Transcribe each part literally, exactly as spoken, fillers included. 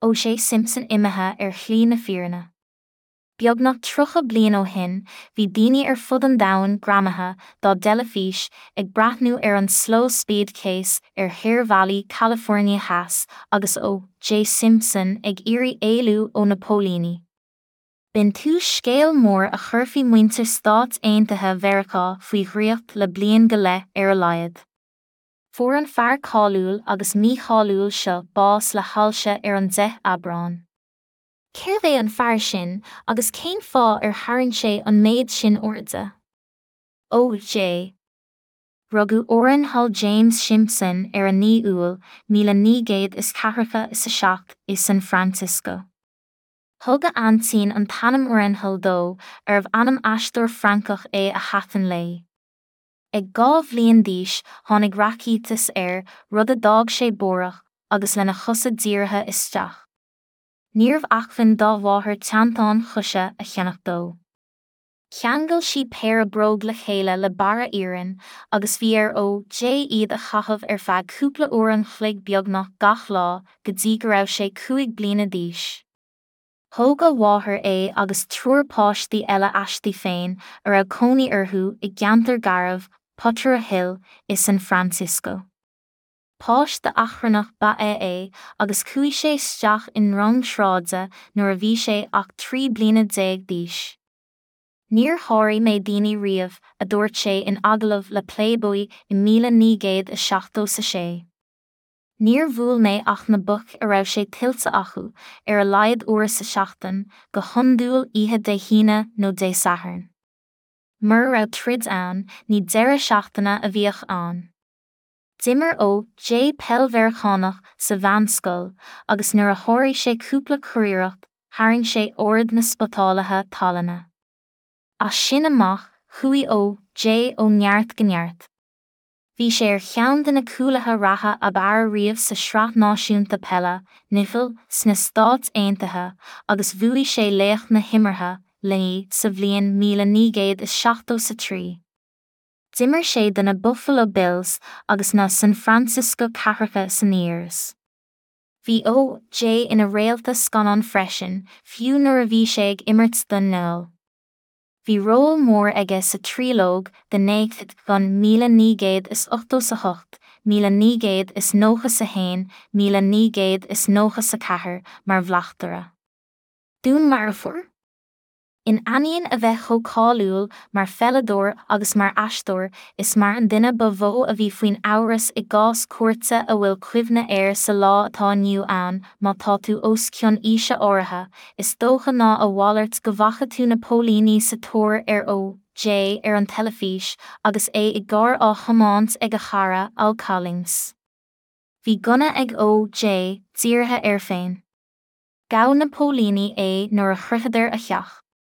ó sé Simpson imethe ar chlí na fíorna. Beag nach trocha bliain ó hin, bhí daoine ar fud an domhain gramatha dá deile fís ag brathnú ar an slow speed case ar Hare Valley, California Haas agus ó J. Simpson ag iarraidh éilú ó na Póilíní. B'in tús scéal mór a chur faoi muintir Stát Aontaithe Mheiriceá faoi ghriacht le bliain go leith ar a laghead. Fuair an fear cáiliúil agus mícheáiliúil seo bás le hailse ar an deich aibreáin. Céir é an fear sin agus cén fá ar tharraingt sé an méid sin orda. Ó J. Rugadh Oran Hull James Simpson ar a ní úil míle ní gcéad is ceathracha is seacht i San Francisco. Thugad antín an tanam Oran Hull dó ar bh anam aisteoir Francach é a hatan lei. Ag gá bhliain d'aois tháinig raicítas ar rud a d'fhág sé bórach agus lena chosa dírithe isteach. Níorbh achmhainn dá bháthair teantáin chuise a cheannach dó. Cheangail sí péir bróg le chéile le bara iarrainn agus bhí ar ó J iad a chathamh ar feadh cúpla uair an chloig beagnach gach lá go dtí go raibh sé cúig bliana d'aois. Thóg a bháthair é agus trúrpáistí eile aistí féin ar a cónaí orthu i gceantar garbh Potter Hill i San Francisco. Páist de achrannach ba é é agus chuaigh sé isteach in rang shráide nuair a bhí sé ach trí bliana déag d'aois. Níor tháirí mé daoine riamh a dúirt sé in agalamh le Playboy i míle ní gcéad a seachtó sa sé. Níor bhuail mé ach na buc a raibh sé tiltte acu ar a laghead uair sa seachtain go hiondúil oíche dé híne nó dé sathairn. Mar raibh trid ann, ní deireadh seachtaine a bhíoch ann. D'imir ó J. Pelverchánach sa bhanscoil agus nuair a thabhraigh sé cúpla cóiríocht, tharraing sé ord na spotálathe talanna. As sin amach, chuaigh ó J. ó neart go neart. Bhí sé ar cheann de na cúlathe ratha ab air riamh sa sreath náisiúnta Pella, Nifil, sna Stát Aontaithe, agus bhuaigh sé léach na himmirthe, lení sa bhliain míle ní gcéad is seachtó sa trí. D'imir sé de na Buffalo Bills agus na San Francisco ceathracha san Ears. Bhí ó J ina réalta scanán freisin, fiú nuair a bhí sé ag imirt don nól. Bhí ról mór aige sa trílóg de néicthid gan míle ní gcéad is ochtó sa hocht, míle ní gcéad is nócha sa hain, míle ní gcéad is nócha sa chathair mar bhlachtara. Dún mar a fuair? In aíonn a bheith chomh cáiliúil mar felladóir agus mar aisteoir is mar an duine ba bhó a bhí faoin amhras i gcás cuairte a bhfuil cuimhne air sa lá atá nniu ann má tá tú os cionn íse áirithe, is dócha ná a bhallairt go bhacha tú na Póilíní sa tóir ar ó J ar an teilifís agus é i gcár á chomáint ag a chara Al Collins. Bhí gunna ag ó J dírithe ar féin. Gabh na Póilíní é nuair a chruthaidir a cheach.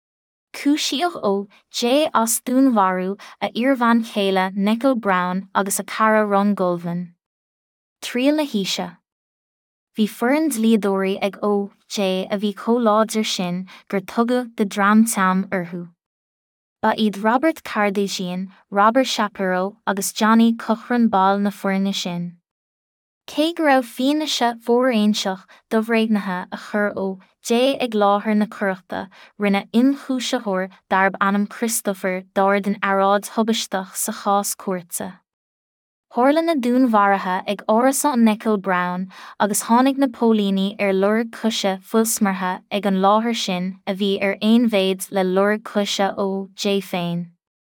Cúisíodh ó J as dúnmharú a iarmhain chéile Nickel Brown agus a cara Ron Goldman. Tríal le híse. Bhí foireann dlíodóirí ag ó J a bhí comhláidir sin gur tugadh de drám team orthu. Ba iad Robert Kardashian, Robert Shapiro agus Johnny Cochran Ball na foirne sin. Cé go raibh fianaise mhóraonseach do bhréitneatha a chur ó J ag láthair na cuireachta rinne inchúiseathóir darb anam Christopher dáir den aráid thubasteach sa chás cuairte. Tharla na dúnmharatha ag árasa an Nickel Brown agus tháinig na Póilíní ar lorg cuise fuilsmartha ag an láthair sin a bhí ar aon bhéid le lorg cuise ó J féin.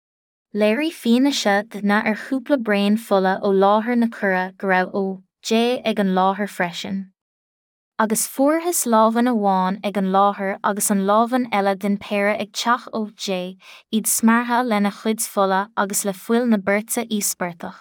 Léirí fianaise de na ar chúpla brain fulla ó láthair na cura go raibh ó J ag an láthair freisin. Agus fuarthas lábhan amháin ag an láthair agus an lábhan eile den péire ag teach ó J iad smartha lena chuid fulla agus le fuil na birte íospartach.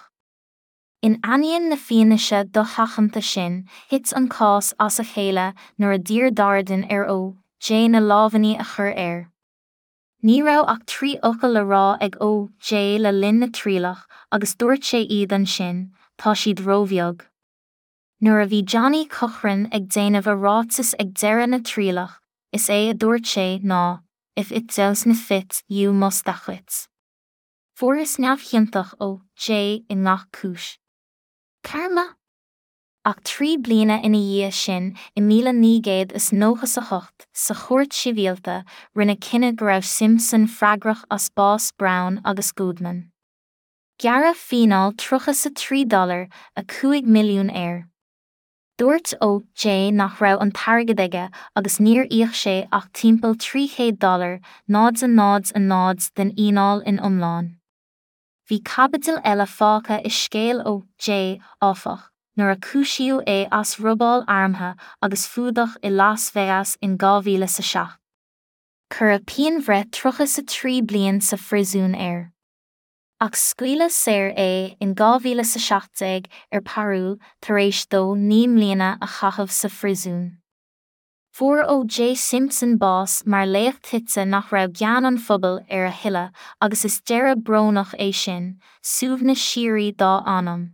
In aíonn na fianaise do chachananta sin, hit an cás as a chéile nuair a dtír dardan ar ó J na lábhaní a chur air. Ní raibh ach trí ocail le rá ag ó J le linn na trílach agus dúirt sé iad an sin, tá siad rómheog. Nuair a bhí Johnny Cochran ag déanamh a rátas ag deireadh na trílach, is é a dúirt sé ná, if it doesn't fit, you must quit. Fuair is neamhchiantach ó J i ngach cúis. Karma? ach trí bliana ina dhia sin I míle nígéad is nóchas a hocht sa chuairt sibhialta rinne cinenne go raibh Simpson freagrach as Boss Brown agus Goodman. Gearradh fíneáil trocha sa trí dollar a cúig milliún air. Dúirt ó Jay nach raibh an targad aige agus níor íoch sé ach timpeall trí chéad dollar náds a náds a náds den íneáil in iomlán. Bhí capital eile fáca is scéal ó Jay áfach, nuair a cúisiú é as rubáil armtha agus fúdach I Las Vegas in dhá mhíle sa seacht. Chur a pianbhreith trocha sa trí bliain sa phrisún air. Ach scaoileadh saor é in dhá mhíle sa seachtaig ar parúil tar éis dó ní mbliana a chaitheamh sa phrisún. Fuair ó J. Simpson Boss mar léamh titse nach raibh gean an phobal ar a thuile agus is deireadh brónach é sin, suamh na síoraí dá anam.